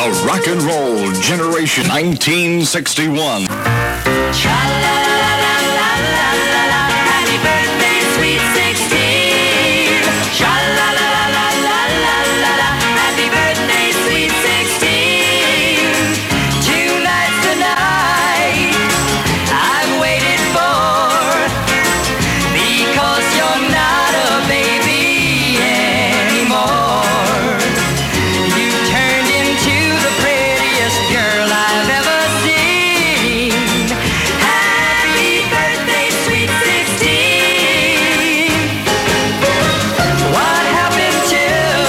The Rock and Roll Generation 1961. Cha-la-la-la-la-la-la-la, happy birthday, sweet 16. Cha-la-la-la-la-la-la-la, happy birthday, sweet 16. Tonight's the night I've waited for, because you're not a baby anymore. You turned into the prettiest girl I've ever seen. Happy birthday, sweet 16. What happened to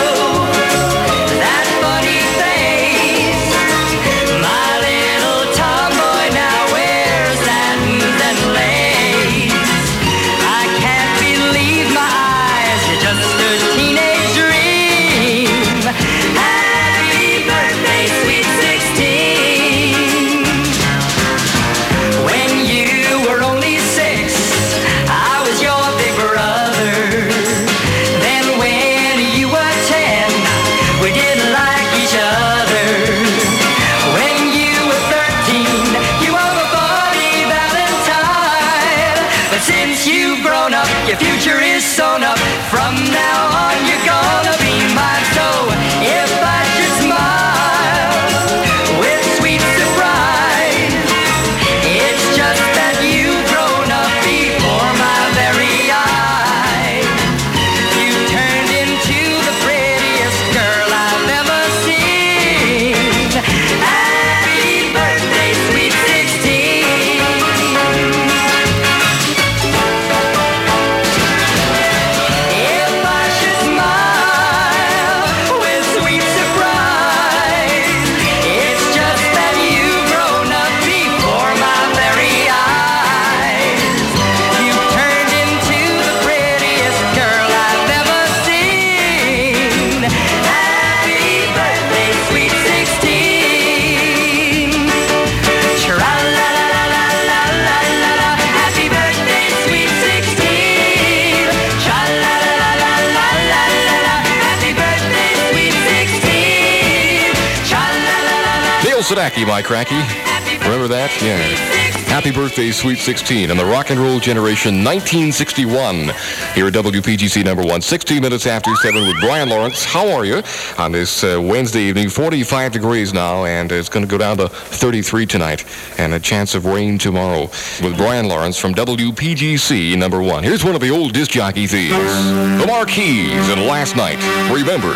that funny face? My little tomboy now wears satins and lace. I can't believe my eyes, you're just a teenage dream. Happy birthday, sweet 16. When you were only 6, I was your big brother. Then when you were 10, we didn't like each other. When you were 13, you were a funny valentine. But since you've grown up, your future is sewn up. From now on, you're gonna be mine. So if I should smile with sweet surprise, it's just that you've grown up before my very eyes. You turned into the prettiest girl I've ever seen. Happy birthday, sweet 16. If I should smile with sweet surprise, it's just that you've grown up before my very eyes. You turned into the prettiest girl I've ever seen. Happy birthday, sweet 16. Tra-la-la-la-la-la-la-la, happy birthday, sweet 16. Tra-la-la-la-la-la-la-la, happy birthday, sweet 16. Tra-la-la-la-la, Dale Sedacki, my cracky. Remember that? Yeah. Happy birthday, Sweet 16, and the Rock and Roll Generation 1961. Here at WPGC number 1, 16 minutes after 7 with Brian Lawrence. How are you on this Wednesday evening? 45 degrees now, and it's going to go down to 33 tonight, and a chance of rain tomorrow. With Brian Lawrence from WPGC number 1. Here's one of the old disc jockey themes. The Marquis and Last Night. Remember.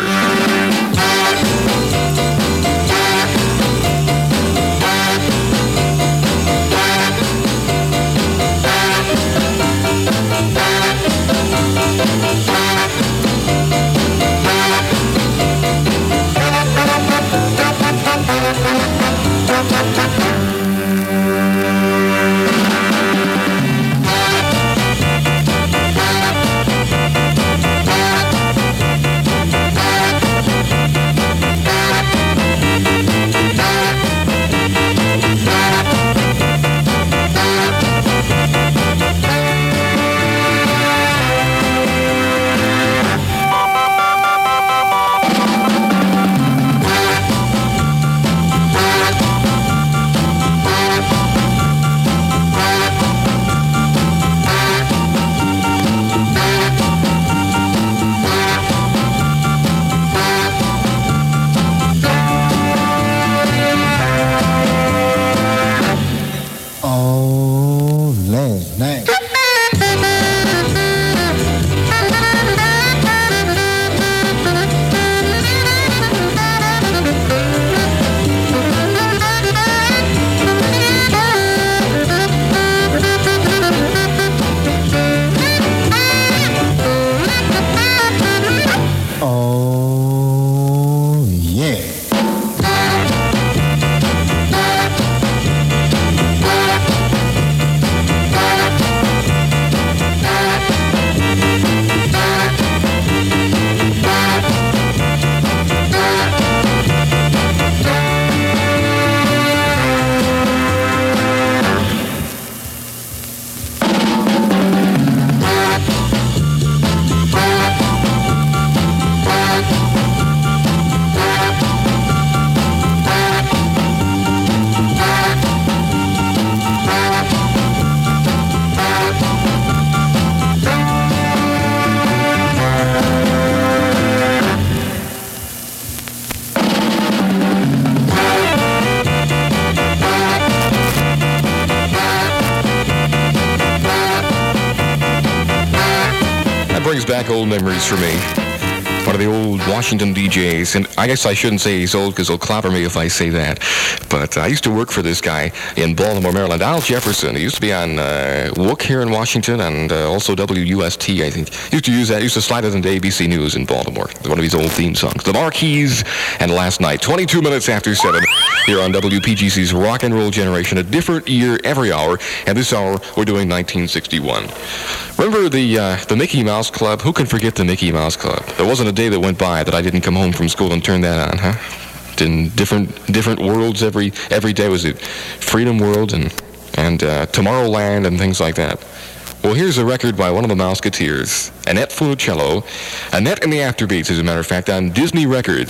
back old memories for me. One of the old Washington DJs, and I guess I shouldn't say he's old because he'll clobber me if I say that, but I used to work for this guy in Baltimore, Maryland, Al Jefferson. He used to be on WOOK here in Washington and also WUST, I think. Used to slide it into ABC News in Baltimore. One of his old theme songs. The Marquis and Last Night, 22 minutes after 7, here on WPGC's Rock and Roll Generation, a different year every hour, and this hour we're doing 1961. Remember the Mickey Mouse Club? Who can forget the Mickey Mouse Club? There wasn't a day that went by that I didn't come home from school and turn that on, huh? In different worlds every day. Was it Freedom World and Tomorrowland and things like that? Well, here's a record by one of the Mouseketeers, Annette Funicello. Annette and the Afterbeats, as a matter of fact, on Disney Records.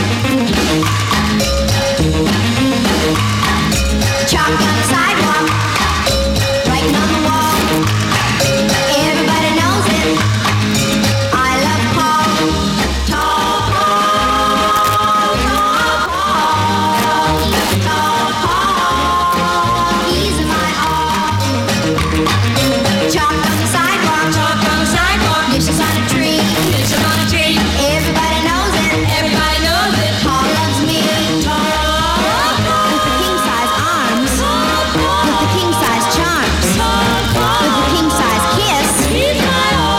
Chalk on the sidewalk, writing on the wall. Everybody knows it. I love Paul. Tall Paul, tall Paul. He's my all. Chalk on the sidewalk, dishes on a tree. Everybody knows it. Paul loves me. With the king-size arms, with the king-size charms, with the king-size kiss. He's my all.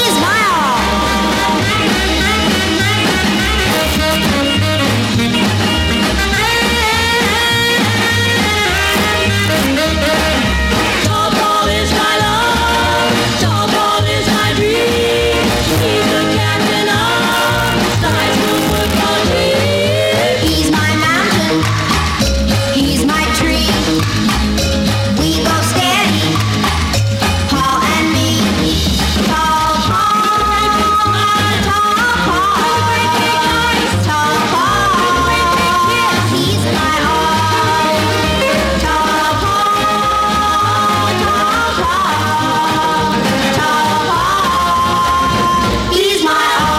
Tall Paul is my love. Tall Paul is my dream. He's the captain of the high school football team. He's my mountain, he's my tree. We go steady, Paul and me. Tall Paul, tall Paul, tall Paul. He's my all. Tall Paul, tall Paul. He's my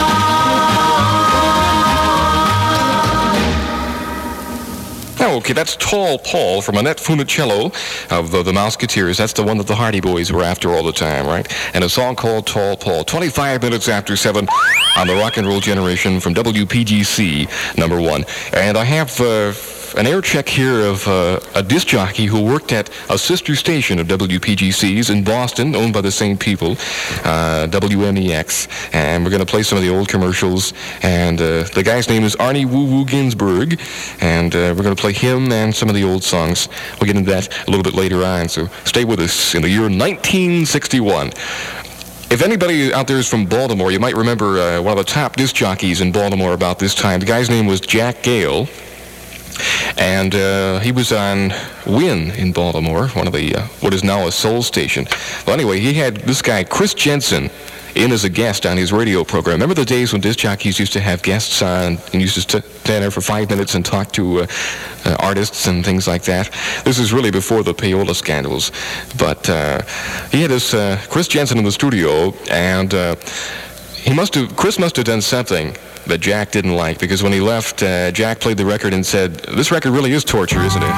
Oh, okay, that's Tall Paul from Annette Funicello of the Mouseketeers. That's the one that the Hardy Boys were after all the time, right? And a song called Tall Paul. 25 minutes after 7 on the Rock and Roll Generation from WPGC number 1. And I have an air check here of a disc jockey who worked at a sister station of WPGC's in Boston, owned by the same people, WMEX. And we're going to play some of the old commercials. And the guy's name is Arnie Woo Woo Ginsburg. And we're going to play him and some of the old songs. We'll get into that a little bit later on. So stay with us in the year 1961. If anybody out there is from Baltimore, you might remember one of the top disc jockeys in Baltimore about this time. The guy's name was Jack Gale. And he was on Win in Baltimore, one of the, what is now a soul station. Well, anyway, he had this guy, Chris Jensen, in as a guest on his radio program. Remember the days when disc jockeys used to have guests on and used to stand there for 5 minutes and talk to artists and things like that? This is really before the payola scandals. But he had this Chris Jensen in the studio, and Chris must have done something that Jack didn't like, because when he left, Jack played the record and said, "This record really is torture, isn't it?"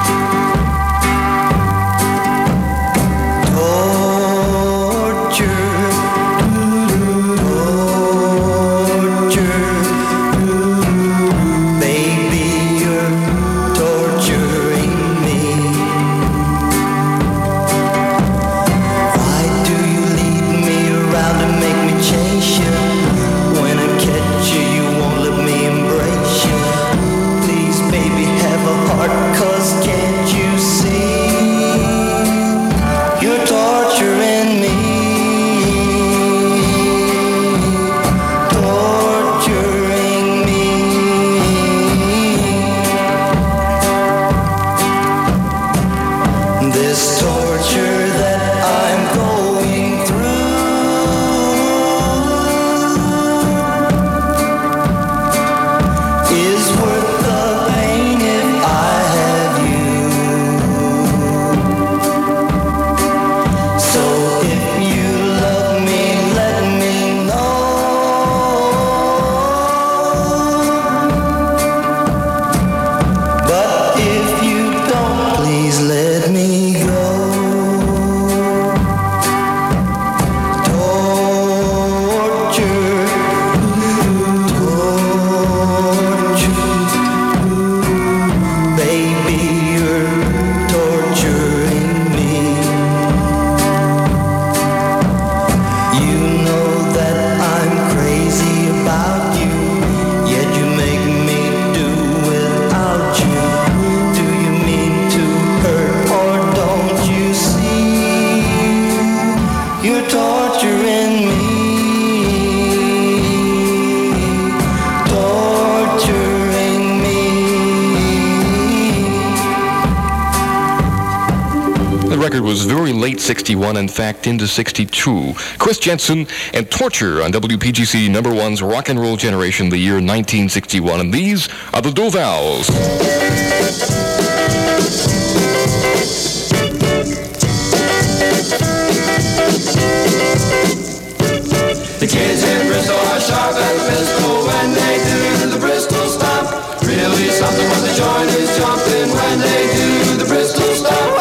Please, baby, have a heart, 'cause can't you see? record was very late 61, in fact, into 62. Chris Jensen and Torture on WPGC number one's Rock and Roll Generation, the year 1961. And these are the Duvals. The kids in Bristol are sharp as a pistol when they do the Bristol stomp. Really something when the joint is jumping when they do the Bristol stomp.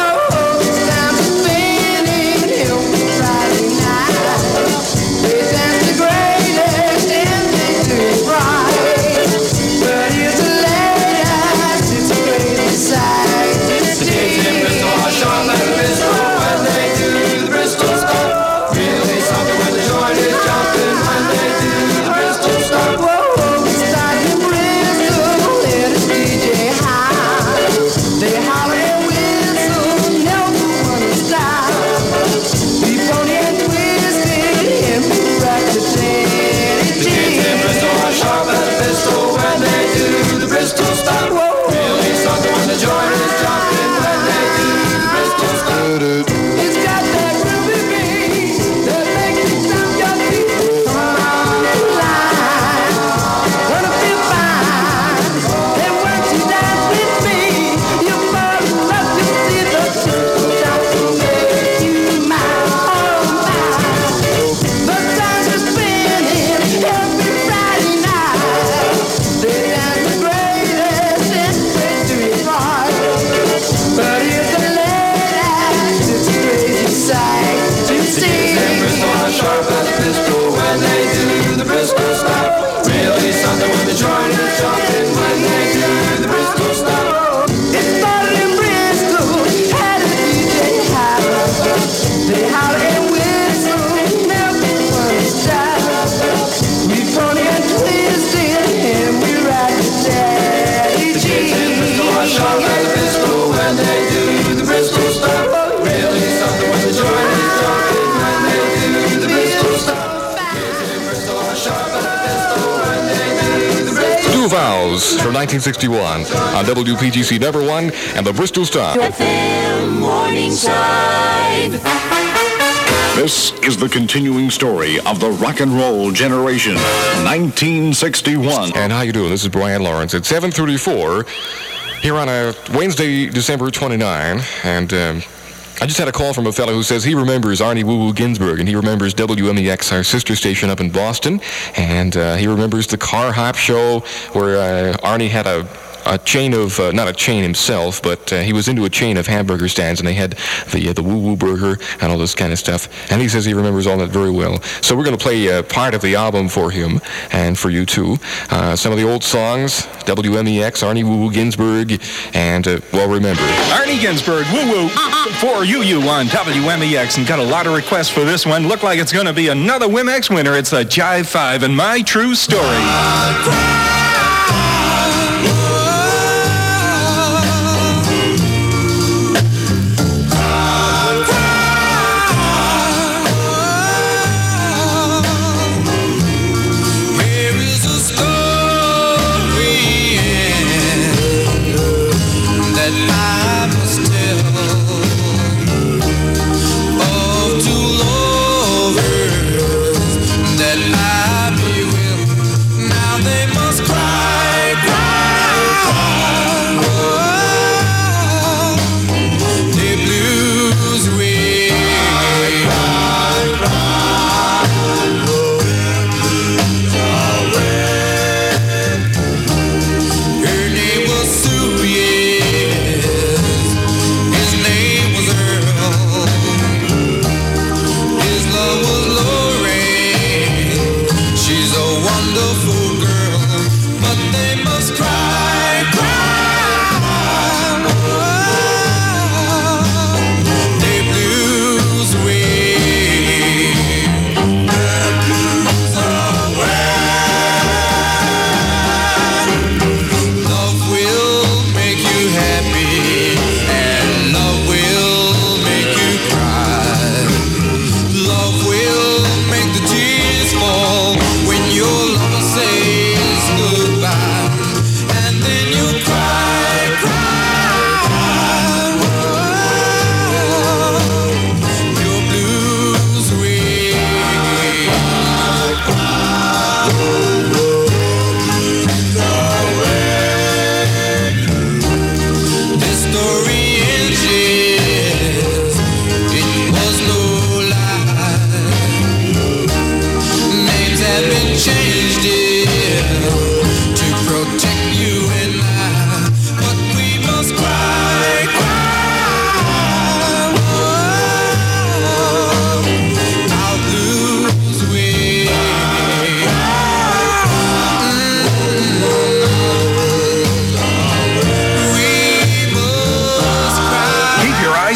From 1961 on WPGC number one and the Bristol Stomp. FM Morningside. This is the continuing story of the Rock and Roll Generation, 1961. And how you doing? This is Brian Lawrence at 7:34 here on a Wednesday, December 29, and I just had a call from a fellow who says he remembers Arnie Woo Woo Ginsburg, and he remembers WMEX, our sister station up in Boston, and he remembers the Car Hop show where Arnie had a chain of, not a chain himself, but he was into a chain of hamburger stands, and they had the Woo Woo Burger and all this kind of stuff, and he says he remembers all that very well. So we're going to play part of the album for him, and for you too. Some of the old songs, WMEX, Arnie Woo Woo Ginsburg, and, well, remember. Arnie Ginsburg, Woo Woo, for you on WMEX, and got a lot of requests for this one. Look like it's going to be another WMEX winner. It's the Jive 5 and My True Story. Her name was Sue, yeah.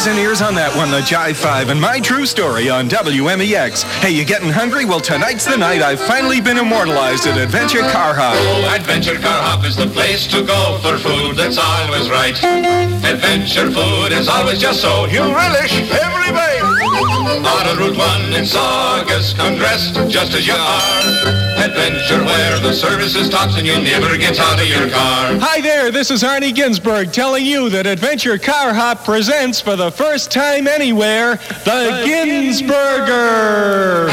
eyes and ears on that one, the Jive 5 and My True Story on WMEX. Hey, you getting hungry? Well, tonight's the night. I've finally been immortalized at Adventure Car Hop. Oh, Adventure Car Hop is the place to go for food that's always right. Adventure food is always just so you relish every bite. On Route 1 in Saugus, come dressed just as you are. Adventure where the service is tops and you never get out of your car. Hi there, this is Arnie Ginsberg telling you that Adventure Car Hop presents for the first time anywhere, the Ginsburger.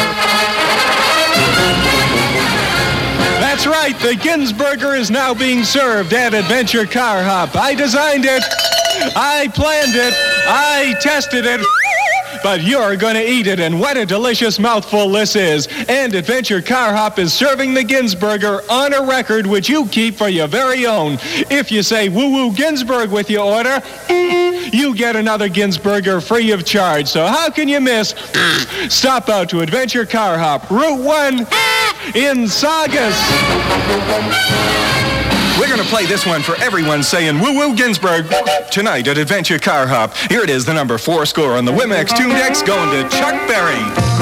That's right, the Ginsburger is now being served at Adventure Car Hop. I designed it, I planned it, I tested it. But you're going to eat it, and what a delicious mouthful this is. And Adventure Car Hop is serving the Ginsburger on a record which you keep for your very own. If you say woo-woo Ginsburg with your order, you get another Ginsburger free of charge. So how can you miss? Stop out to Adventure Car Hop, Route 1 in Saugus. We're going to play this one for everyone saying woo-woo Ginsburg tonight at Adventure Car Hop. Here it is, the number 4 score on the Wimex Tune Decks going to Chuck Berry.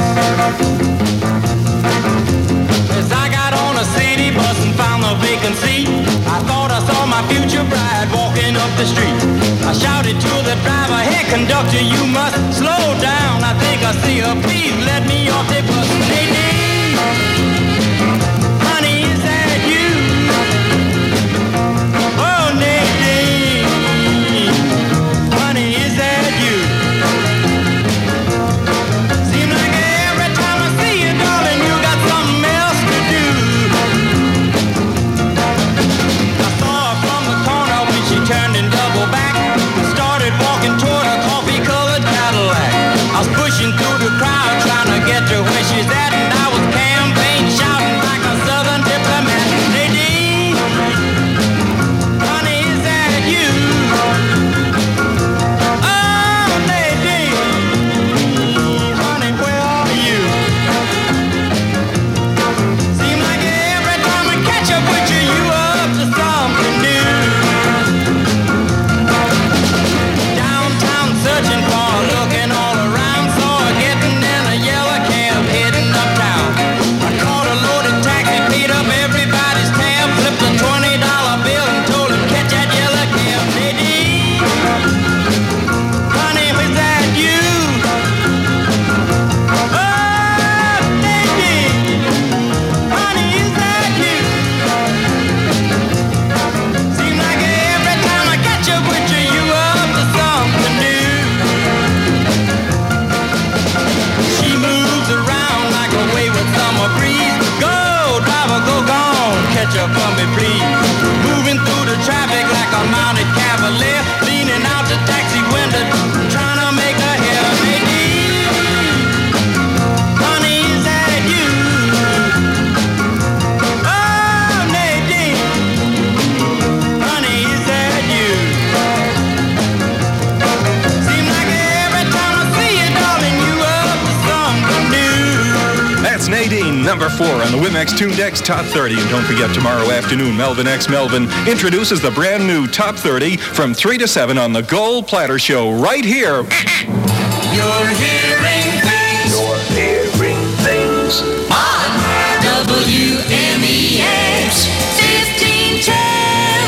As I got on a city bus and found a vacancy, I thought I saw my future bride walking up the street. I shouted to the driver, hey conductor, you must slow down. I think I see her, please let me off the bus. Nadine, honey, is that you? Oh, Nadine, honey, is that you? Seems like every time I see you, darling, you got something else to do. I saw her from the corner when she turned and doubled back, started walking toward a coffee-colored Cadillac. I was pushing through the crowd trying to get to where she's at, and I was campaign shouting like a southern diplomat. Nadine, honey, is that you? Oh, Nadine, honey, where are you? Seems like every time I catch up with you, you up to something new. Downtown searching for her, looking all around, saw her getting in a yellow cab heading uptown. I caught a loaded taxi, paid up everybody's tab, flipped a $20 bill and told him catch that yellow cab. Nadine, honey, was that you? Oh, Nadine, honey, is that you? Seems like every time I catch up with you, you up to something new. She moves around like a wayward summer breeze. Go, driver, go gone, catch up for me, please. Moving through the traffic like a mounted cavalier, leaning out the taxi window, trying to make her hear. Nadine, honey, is that you? Oh, Nadine, honey, is that you? Seems like every time I see you, darling, you up to something new. That's Nadine, number 4 on the Wimex Tune Decks Top 30. And don't forget, tomorrow afternoon, Melvin X. Melvin introduces the brand new Top 30 from 3 to 7 on the Gold Platter Show right here. You're hearing things. You're hearing things on WMEX 1510.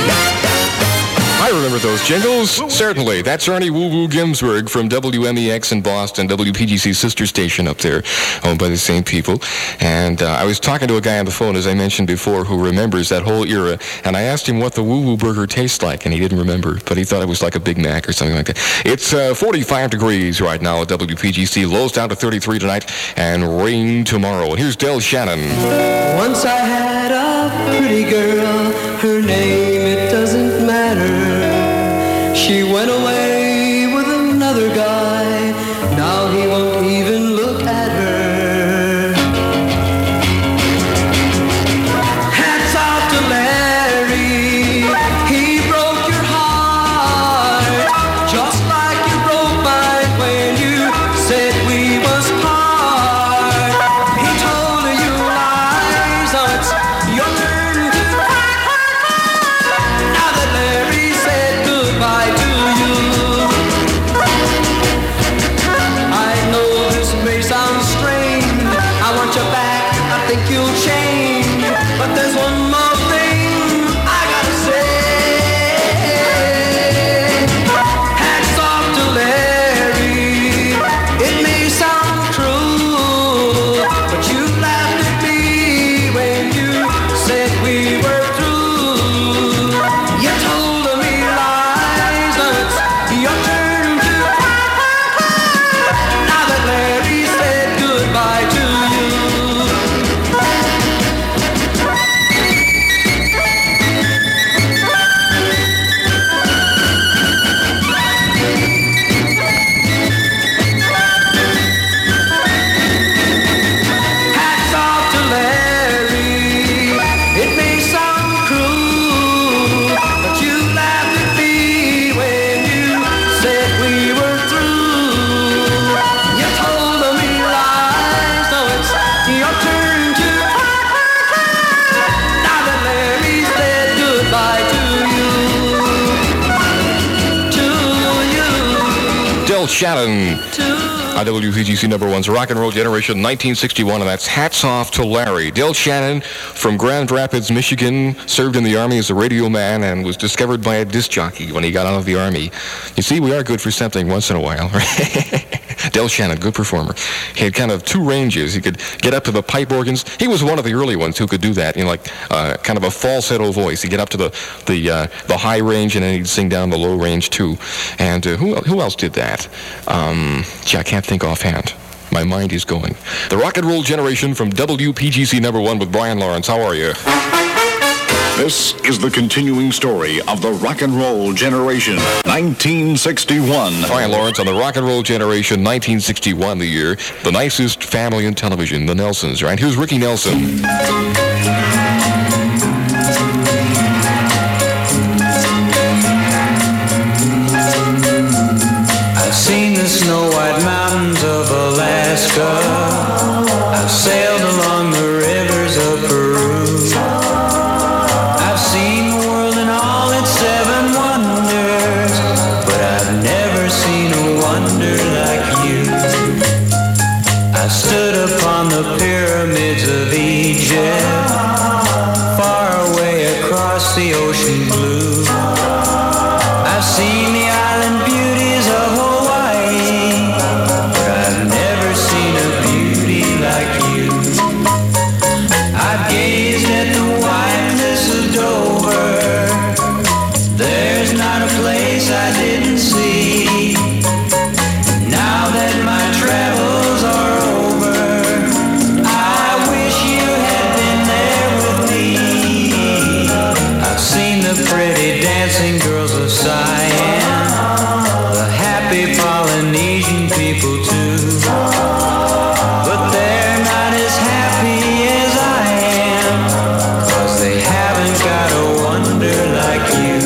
I remember those jingles. Certainly. That's Ernie Woo Woo Ginsburg from WMEX in Boston, WPGC's sister station up there, owned by the same people. And I was talking to a guy on the phone, as I mentioned before, who remembers that whole era. And I asked him what the Woo Woo Burger tastes like, and he didn't remember, but he thought it was like a Big Mac or something like that. It's 45 degrees right now at WPGC. Lows down to 33 tonight, and rain tomorrow. And here's Del Shannon. Once I had a pretty girl, her name, it doesn't matter. She went away with another guy, now he won't even look at her. Hats off to Larry, he broke your heart, just like you broke mine when you said we must part. He told you lies, now it's your turn to cry. Now that Larry said goodbye to you, Del Shannon. On WPGC number one's Rock and Roll Generation 1961, and that's Hats Off to Larry. Del Shannon from Grand Rapids, Michigan, served in the Army as a radio man and was discovered by a disc jockey when he got out of the Army. You see, we are good for something once in a while. Del Shannon, good performer. He had kind of two ranges. He could get up to the pipe organs. He was one of the early ones who could do that, like kind of a falsetto voice. He'd get up to the high range, and then he'd sing down the low range too. And who else did that? I can't think offhand. My mind is going. The Rock and Roll Generation from WPGC number one with Brian Lawrence. How are you? This is the continuing story of the Rock and Roll Generation, 1961. Brian Lawrence on the Rock and Roll Generation, 1961, the year. The nicest family in television, the Nelsons, right? Here's Ricky Nelson. I've seen the snow-white mountains of Alaska. I've sailed along the rivers of Peru. I've seen the world in all its seven wonders, but I've never seen a wonder like you. I stood upon the pyramids of Egypt, far away across the ocean blue. I've seen the island beauties of Hawaii, but I've never seen a beauty like you. I've gazed at the white cliffs of Dover. There's not a place I didn't see. Now that my travels are over, I wish you had been there with me. I've seen the pretty dancing girls of Siam, the happy Polynesian people too, but they're not as happy as I am, 'cause they haven't got a wonder like you.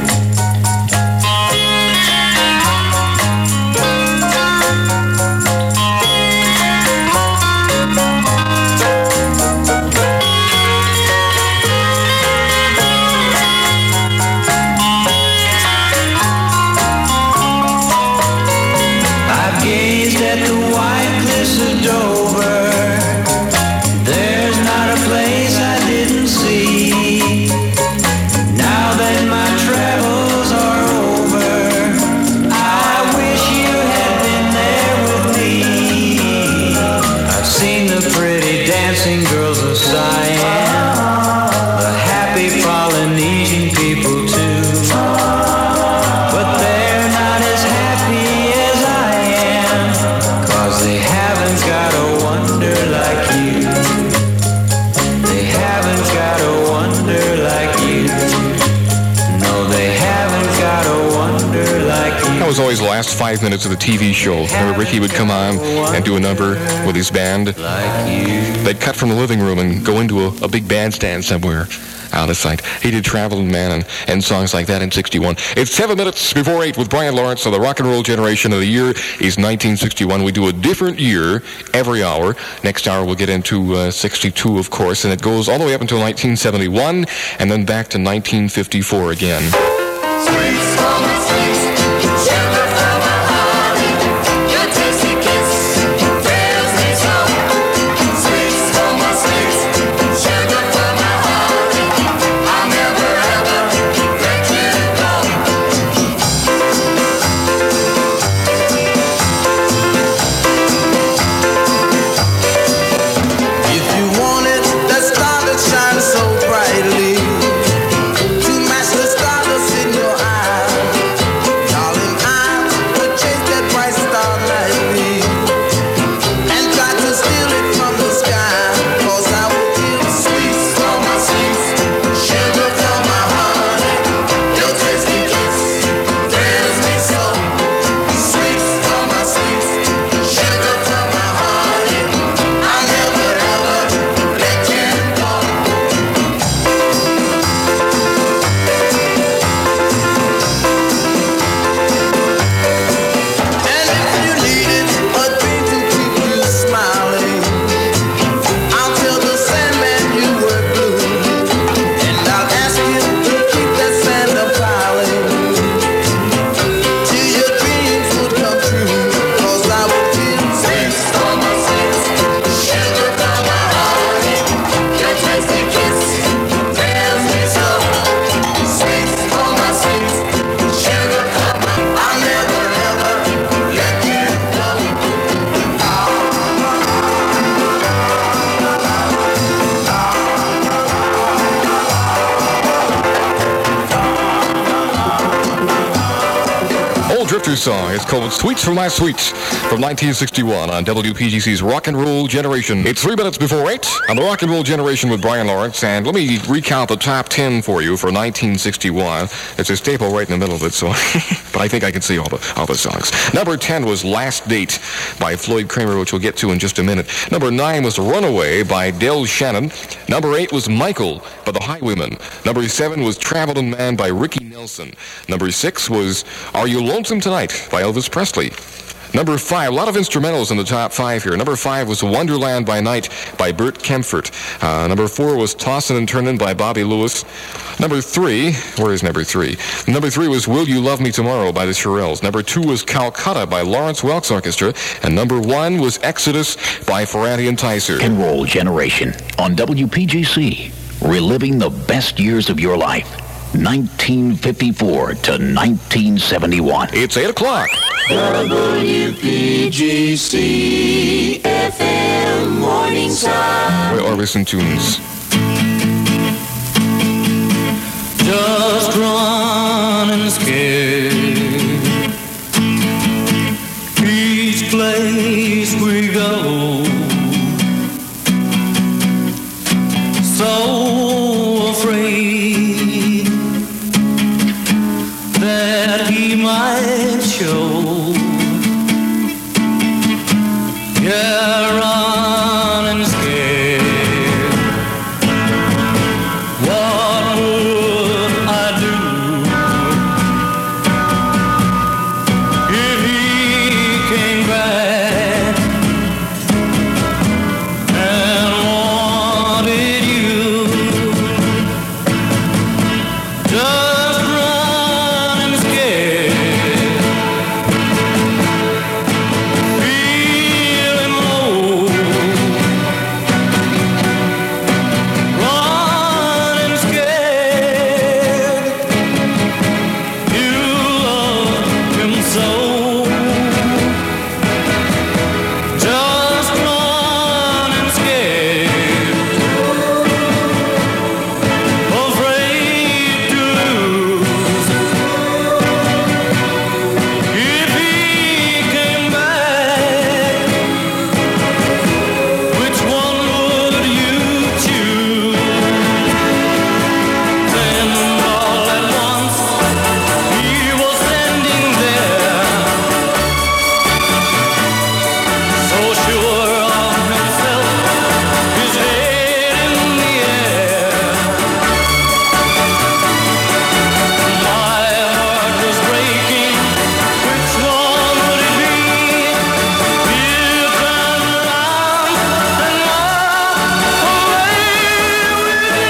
I've gazed at the white cliffs of Dover. There's not a place I didn't see. Now that my travels are over, I wish you had been there with me. I've seen the pretty dancing girls of Siam, the happy Polynesian people too, but they're not as happy as I am, 'cause they haven't got a wonder like you. They haven't got a wonder like you. No, they haven't got a wonder like you. That was always the last 5 minutes of the TV show where Ricky would come on and do a number with his band. They'd cut from the living room and go into a big bandstand somewhere out of sight. He did Traveling Man and songs like that in 61. It's 7 minutes before 8 with Brian Lawrence. So the Rock and Roll Generation of the year is 1961. We do a different year every hour. Next hour we'll get into 62, of course, and it goes all the way up until 1971 and then back to 1954 again. If you wanted that star that shines so brightly, to match the stardust in your eyes, darling, I'm Arthur song. It's called Sweets for My Sweets from 1961 on WPGC's Rock and Roll Generation. It's 3 minutes before 8 on the Rock and Roll Generation with Brian Lawrence. And let me recount the top 10 for you for 1961. It's a staple right in the middle of it, so but I think I can see all the songs. Number 10 was Last Date by Floyd Kramer, which we'll get to in just a minute. Number 9 was Runaway by Del Shannon. Number 8 was Michael by the Highwaymen. Number 7 was Traveling Man by Ricky Nelson. Number 6 was Are You Lonesome Tonight by Elvis Presley. Number 5, a lot of instrumentals in the top 5 here. Number 5 was Wonderland by Night by Bert Kempfert. Number 4 was Tossin' and Turnin' by Bobby Lewis. Number 3, where is number 3? Number 3 was Will You Love Me Tomorrow by the Shirelles. Number 2 was Calcutta by Lawrence Welks Orchestra. And number 1 was Exodus by Ferranti and Tyser. Rock and Roll Generation on WPGC. Reliving the best years of your life. 1954 to 1971. It's 8 o'clock. WPGC FM Morningside. Roy Orbison tunes. Just running scared. Each place we go, so afraid that he might show. Yeah, running scared. What would I do if he came back and wanted you? Just running scared, feeling low, running scared. You love him so. Just running scared, afraid to lose. If he came back, which one would you choose? Then all at once he was standing there, so sure of himself, his head in the air. My heart was breaking. Which one would it be? He turned around and walked away with me.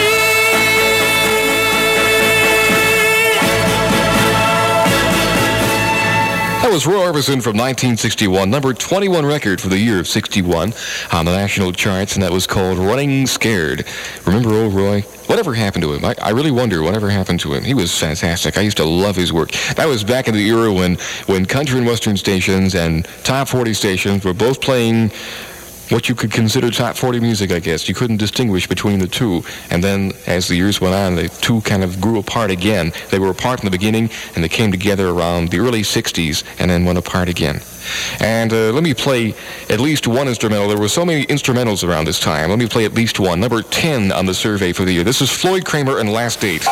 That was Roy Orbison from 1961, number 21 record for the year of 61 on the national charts, and that was called Running Scared. Remember old Roy? Whatever happened to him? I really wonder whatever happened to him. He was fantastic. I used to love his work. That was back in the era when country and western stations and top 40 stations were both playing what you could consider top 40 music, I guess. You couldn't distinguish between the two. And then as the years went on, the two kind of grew apart again. They were apart in the beginning, and they came together around the early 60s and then went apart again. And let me play at least one instrumental. There were so many instrumentals around this time. Let me play at least one. Number 10 on the survey for the year. This is Floyd Kramer and Last Date.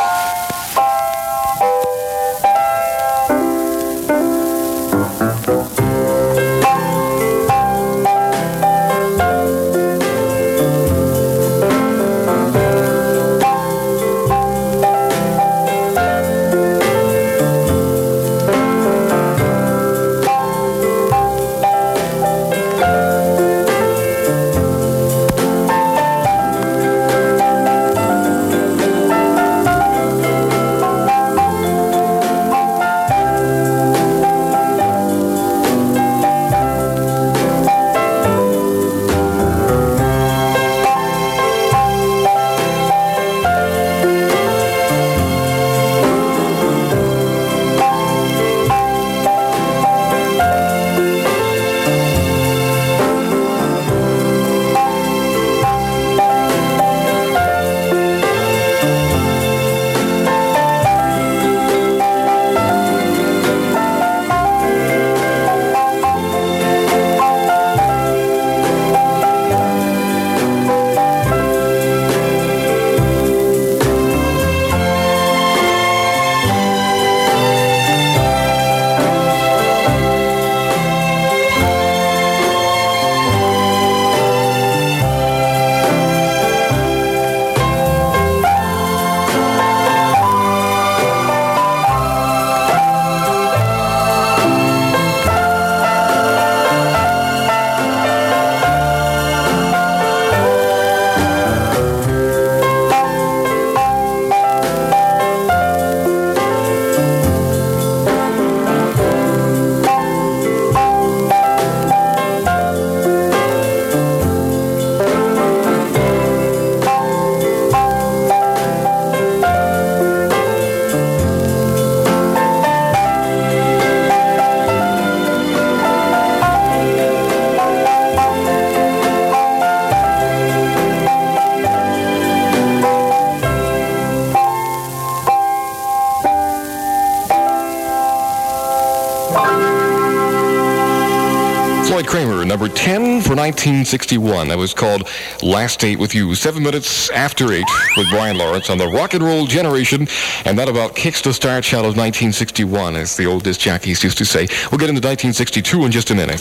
Floyd Kramer, number 10 for 1961. That was called Last Date with You. 7 minutes after 8 with Brian Lawrence on the Rock and Roll Generation. And that about kicks the start shot of 1961, as the old disc jockeys used to say. We'll get into 1962 in just a minute.